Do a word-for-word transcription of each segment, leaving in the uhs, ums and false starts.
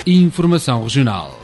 Informação Regional.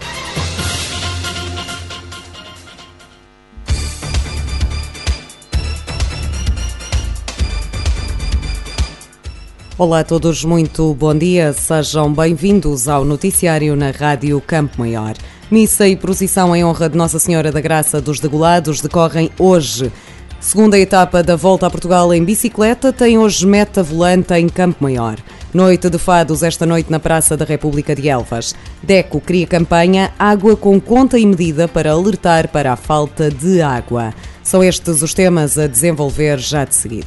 Olá a todos, muito bom dia. Sejam bem-vindos ao noticiário na Rádio Campo Maior. Missa e procissão em honra de Nossa Senhora da Graça dos Degolados decorrem hoje. Segunda etapa da Volta a Portugal em bicicleta tem hoje meta volante em Campo Maior. Noite de fados esta noite na Praça da República de Elvas. DECO cria campanha Água com conta e medida para alertar para a falta de água. São estes os temas a desenvolver já de seguida.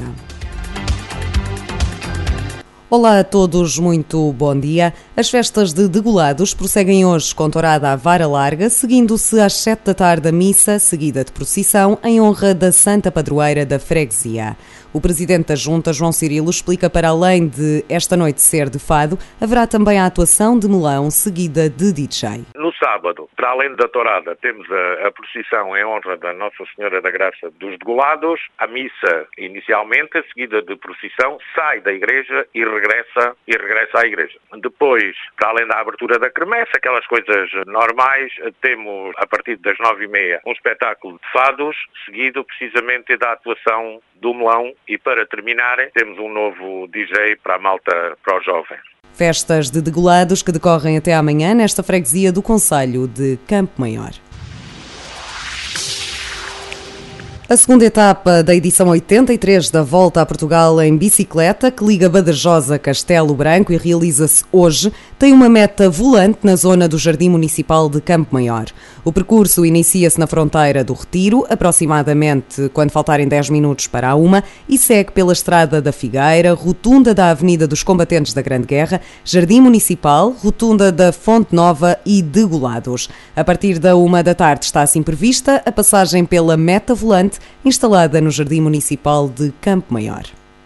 Olá a todos, muito bom dia. As festas de Degolados prosseguem hoje com tourada à vara larga, seguindo-se às sete da tarde a missa, seguida de procissão, em honra da Santa Padroeira da Freguesia. O Presidente da Junta, João Cirilo, explica para além de esta noite ser de fado, haverá também a atuação de melão, seguida de D J. No sábado, para além da tourada, temos a, a procissão em honra da Nossa Senhora da Graça dos Degolados. A missa, inicialmente, a seguida de procissão, sai da igreja e regressa, e regressa à igreja. Depois, para além da abertura da quermesse, aquelas coisas normais, temos, a partir das nove e meia, um espetáculo de fados, seguido precisamente da atuação do melão, e para terminar, temos um novo D J para a malta, para os jovens. Festas de Degolados que decorrem até amanhã nesta freguesia do concelho de Campo Maior. A segunda etapa da edição oitenta e três da Volta a Portugal em bicicleta, que liga Badajoz a Castelo Branco e realiza-se hoje, tem uma meta volante na zona do Jardim Municipal de Campo Maior. O percurso inicia-se na fronteira do Retiro, aproximadamente quando faltarem dez minutos para a uma, e segue pela Estrada da Figueira, rotunda da Avenida dos Combatentes da Grande Guerra, Jardim Municipal, rotunda da Fonte Nova e Degolados. A partir da uma da tarde está assim prevista a passagem pela meta volante instalada no Jardim Municipal de Campo Maior.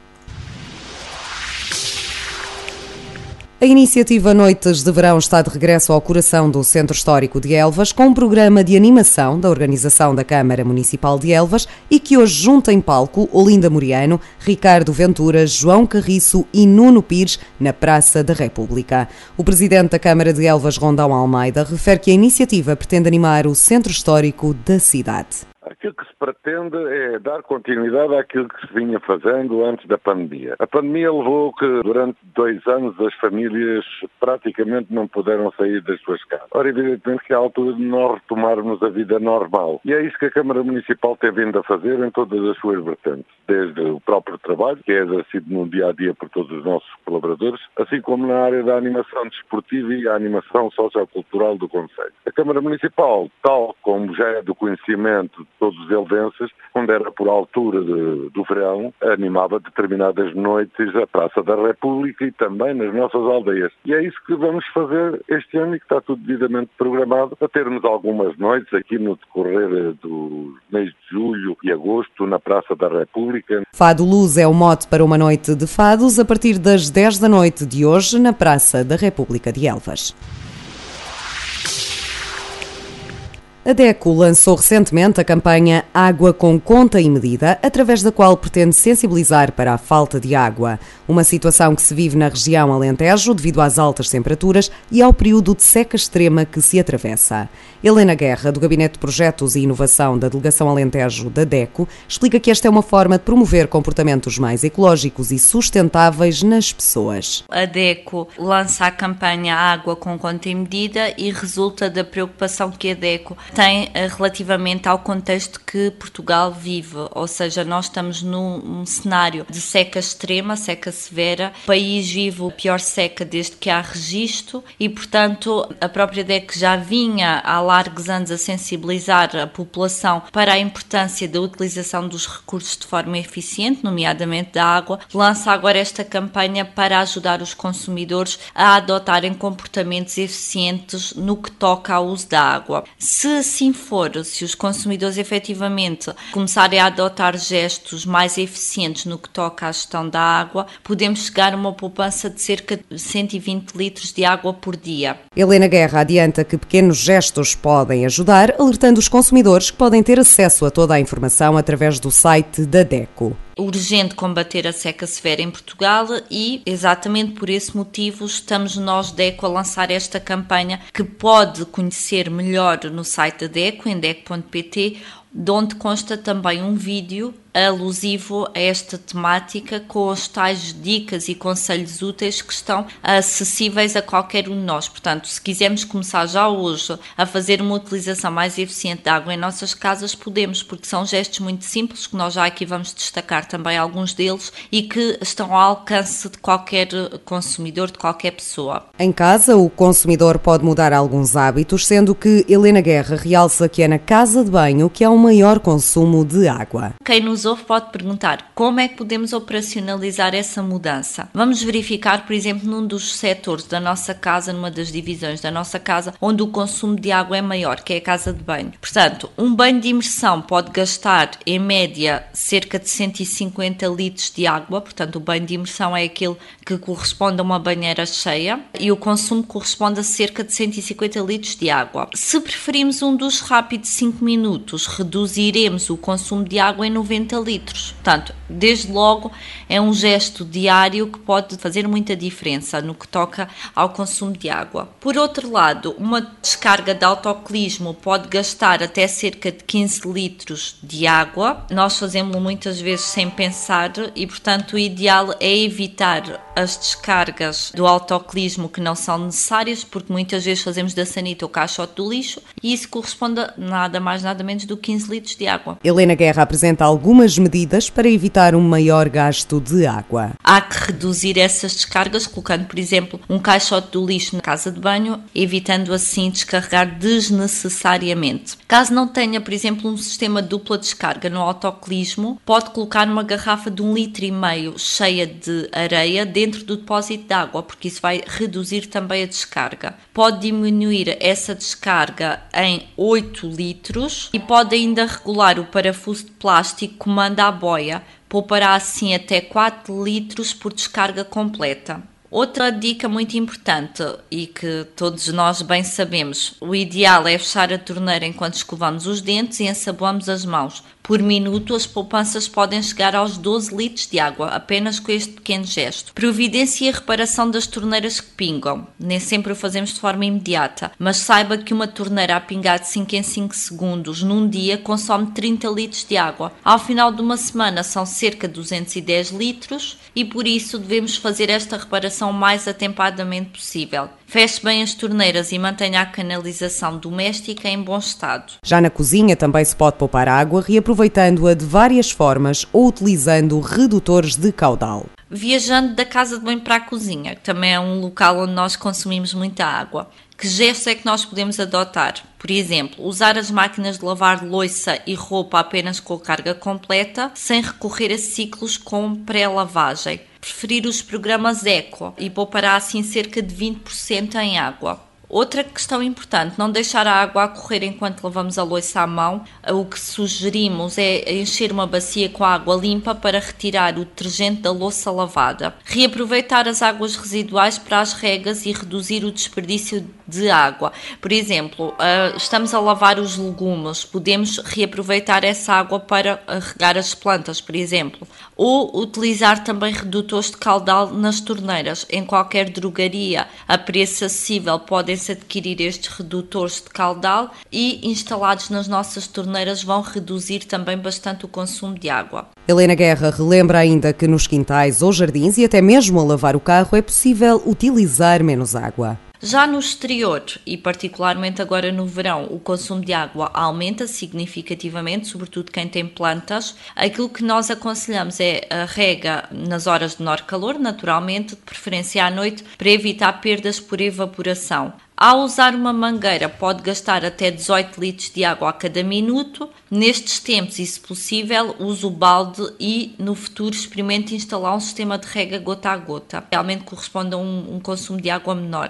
A iniciativa Noites de Verão está de regresso ao coração do Centro Histórico de Elvas, com um programa de animação da organização da Câmara Municipal de Elvas e que hoje junta em palco Olinda Moriano, Ricardo Ventura, João Carriço e Nuno Pires na Praça da República. O presidente da Câmara de Elvas, Rondão Almeida, refere que a iniciativa pretende animar o Centro Histórico da cidade. Aquilo que se pretende é dar continuidade àquilo que se vinha fazendo antes da pandemia. A pandemia levou que durante dois anos as famílias praticamente não puderam sair das suas casas. Ora, evidentemente que é a altura de nós retomarmos a vida normal. E é isso que a Câmara Municipal tem vindo a fazer em todas as suas vertentes. Desde o próprio trabalho, que é exercido no dia a dia por todos os nossos colaboradores, assim como na área da animação desportiva e a animação sociocultural do concelho. A Câmara Municipal, tal como já é do conhecimento de todos os elvenses, quando era por altura de, do verão, animava determinadas noites a Praça da República e também nas nossas aldeias. E é isso que vamos fazer este ano e que está tudo devidamente programado para termos algumas noites aqui no decorrer do mês de julho e agosto na Praça da República. Fado Luz é o mote para uma noite de fados a partir das dez da noite de hoje na Praça da República de Elvas. A DECO lançou recentemente a campanha Água com Conta e Medida, através da qual pretende sensibilizar para a falta de água, uma situação que se vive na região Alentejo devido às altas temperaturas e ao período de seca extrema que se atravessa. Helena Guerra, do Gabinete de Projetos e Inovação da Delegação Alentejo da DECO, explica que esta é uma forma de promover comportamentos mais ecológicos e sustentáveis nas pessoas. A DECO lança a campanha Água com Conta e Medida e resulta da preocupação que a DECO tem relativamente ao contexto que Portugal vive, ou seja, nós estamos num cenário de seca extrema, seca severa, o país vive a pior seca desde que há registro e, portanto, a própria DECO já vinha há largos anos a sensibilizar a população para a importância da utilização dos recursos de forma eficiente, nomeadamente da água, lança agora esta campanha para ajudar os consumidores a adotarem comportamentos eficientes no que toca ao uso da água. Se assim for, se os consumidores efetivamente começarem a adotar gestos mais eficientes no que toca à gestão da água, podemos chegar a uma poupança de cerca de cento e vinte litros de água por dia. Helena Guerra adianta que pequenos gestos podem ajudar, alertando os consumidores que podem ter acesso a toda a informação através do site da DECO. Urgente combater a seca severa em Portugal e, exatamente por esse motivo, estamos nós, DECO, a lançar esta campanha que pode conhecer melhor no site da DECO, em deco ponto pt, de onde consta também um vídeo alusivo a esta temática com as tais dicas e conselhos úteis que estão acessíveis a qualquer um de nós. Portanto, se quisermos começar já hoje a fazer uma utilização mais eficiente de água em nossas casas, podemos, porque são gestos muito simples, que nós já aqui vamos destacar também alguns deles e que estão ao alcance de qualquer consumidor, de qualquer pessoa. Em casa, o consumidor pode mudar alguns hábitos, sendo que Helena Guerra realça que é na casa de banho que há um maior consumo de água. Quem nos ouve pode perguntar como é que podemos operacionalizar essa mudança. Vamos verificar, por exemplo, num dos setores da nossa casa, numa das divisões da nossa casa, onde o consumo de água é maior, que é a casa de banho. Portanto, um banho de imersão pode gastar, em média, cerca de cento e cinquenta litros de água. Portanto, o banho de imersão é aquele que corresponde a uma banheira cheia e o consumo corresponde a cerca de cento e cinquenta litros de água. Se preferimos um duche rápido de cinco minutos, reduziremos o consumo de água em noventa litros. Portanto, desde logo, é um gesto diário que pode fazer muita diferença no que toca ao consumo de água. Por outro lado, uma descarga de autocolismo pode gastar até cerca de quinze litros de água. Nós fazemos muitas vezes sem pensar e, portanto, o ideal é evitar as descargas do autocolismo que não são necessárias, porque muitas vezes fazemos da sanita o caixote do lixo e isso corresponde a nada mais, nada menos do que quinze litros de água. Helena Guerra apresenta algumas medidas para evitar um maior gasto de água. Há que reduzir essas descargas, colocando, por exemplo, um caixote do lixo na casa de banho, evitando assim descarregar desnecessariamente. Caso não tenha, por exemplo, um sistema de dupla descarga no autocolismo, pode colocar uma garrafa de um litro e meio cheia de areia dentro do depósito de água, porque isso vai reduzir também a descarga. Pode diminuir essa descarga em oito litros e pode ainda regular o parafuso de plástico que manda a boia, poupará assim até quatro litros por descarga completa. Outra dica muito importante e que todos nós bem sabemos, o ideal é fechar a torneira enquanto escovamos os dentes e ensaboamos as mãos. Por minuto, as poupanças podem chegar aos doze litros de água, apenas com este pequeno gesto. Providência e reparação das torneiras que pingam. Nem sempre o fazemos de forma imediata, mas saiba que uma torneira a pingar de cinco em cinco segundos num dia consome trinta litros de água. Ao final de uma semana são cerca de duzentos e dez litros e por isso devemos fazer esta reparação o mais atempadamente possível. Feche bem as torneiras e mantenha a canalização doméstica em bom estado. Já na cozinha também se pode poupar água, reaproveitando-a de várias formas ou utilizando redutores de caudal. Viajando da casa de banho para a cozinha, que também é um local onde nós consumimos muita água. Que gestos é que nós podemos adotar? Por exemplo, usar as máquinas de lavar louça e roupa apenas com carga completa, sem recorrer a ciclos com pré-lavagem. Preferir os programas Eco e poupará assim cerca de vinte por cento em água. Outra questão importante, não deixar a água a correr enquanto lavamos a louça à mão. O que sugerimos é encher uma bacia com água limpa para retirar o detergente da louça lavada. Reaproveitar as águas residuais para as regas e reduzir o desperdício de água. Por exemplo, estamos a lavar os legumes, podemos reaproveitar essa água para regar as plantas, por exemplo. Ou utilizar também redutores de caudal nas torneiras. Em qualquer drogaria a preço acessível podem adquirir estes redutores de caudal e instalados nas nossas torneiras vão reduzir também bastante o consumo de água. Helena Guerra relembra ainda que nos quintais ou jardins e até mesmo a lavar o carro é possível utilizar menos água. Já no exterior, e particularmente agora no verão, o consumo de água aumenta significativamente, sobretudo quem tem plantas. Aquilo que nós aconselhamos é a rega nas horas de menor calor, naturalmente, de preferência à noite, para evitar perdas por evaporação. Ao usar uma mangueira, pode gastar até dezoito litros de água a cada minuto. Nestes tempos, e se possível, use o balde e, no futuro, experimente instalar um sistema de rega gota a gota. Realmente corresponde a um, um consumo de água menor.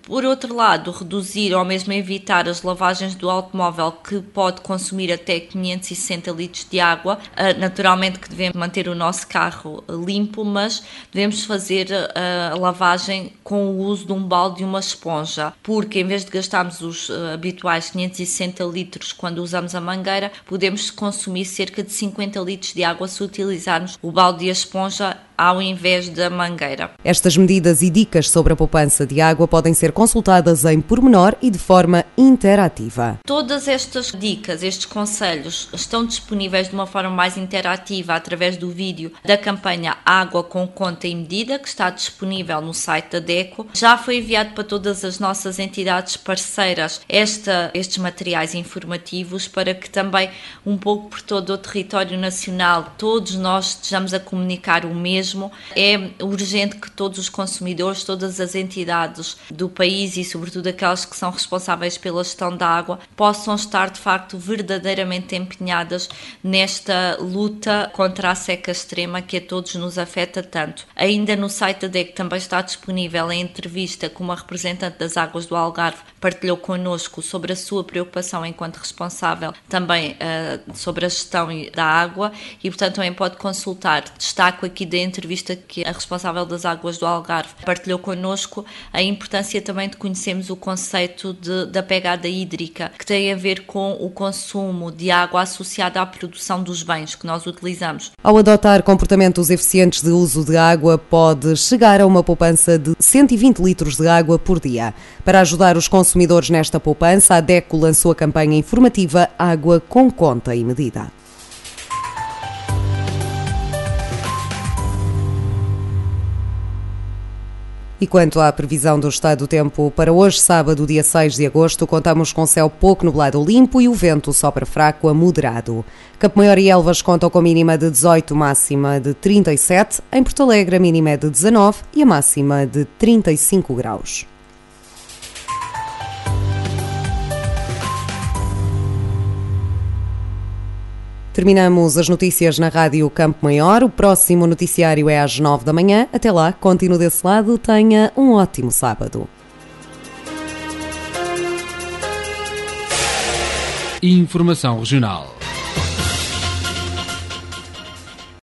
Por outro lado, reduzir ou mesmo evitar as lavagens do automóvel, que pode consumir até quinhentos e sessenta litros de água. Naturalmente que devemos manter o nosso carro limpo, mas devemos fazer a lavagem com o uso de um balde e uma esponja, porque em vez de gastarmos os habituais quinhentos e sessenta litros quando usamos a mangueira, podemos consumir cerca de cinquenta litros de água se utilizarmos o balde e a esponja ao invés da mangueira. Estas medidas e dicas sobre a poupança de água podem ser consultadas em pormenor e de forma interativa. Todas estas dicas, estes conselhos, estão disponíveis de uma forma mais interativa através do vídeo da campanha Água com Conta e Medida, que está disponível no site da DECO. Já foi enviado para todas as nossas entidades parceiras esta, estes materiais informativos, para que também, um pouco por todo o território nacional, todos nós estejamos a comunicar o mesmo. É urgente que todos os consumidores, todas as entidades do país e sobretudo aquelas que são responsáveis pela gestão da água, possam estar de facto verdadeiramente empenhadas nesta luta contra a seca extrema que a todos nos afeta tanto. Ainda no site da DECO também está disponível a entrevista que uma representante das Águas do Algarve partilhou connosco sobre a sua preocupação enquanto responsável também uh, sobre a gestão da água, e portanto também pode consultar. Destaco aqui da entrevista que a responsável das Águas do Algarve partilhou connosco a importância também de conhecermos o conceito de, da pegada hídrica, que tem a ver com o consumo de água associada à produção dos bens que nós utilizamos. Ao adotar comportamentos eficientes de uso de água, pode chegar a uma poupança de cento e vinte litros de água por dia. Para ajudar os consumidores nesta poupança, a DECO lançou a campanha informativa Água com Conta e Medida. E quanto à previsão do estado do tempo para hoje, sábado, dia seis de agosto, contamos com céu pouco nublado limpo e o vento sopra fraco a moderado. Campo Maior e Elvas contam com mínima de dezoito, máxima de trinta e sete. Em Porto Alegre, a mínima é de dezanove e a máxima de trinta e cinco graus. Terminamos as notícias na Rádio Campo Maior. O próximo noticiário é às nove da manhã. Até lá, continue desse lado. Tenha um ótimo sábado. Informação Regional.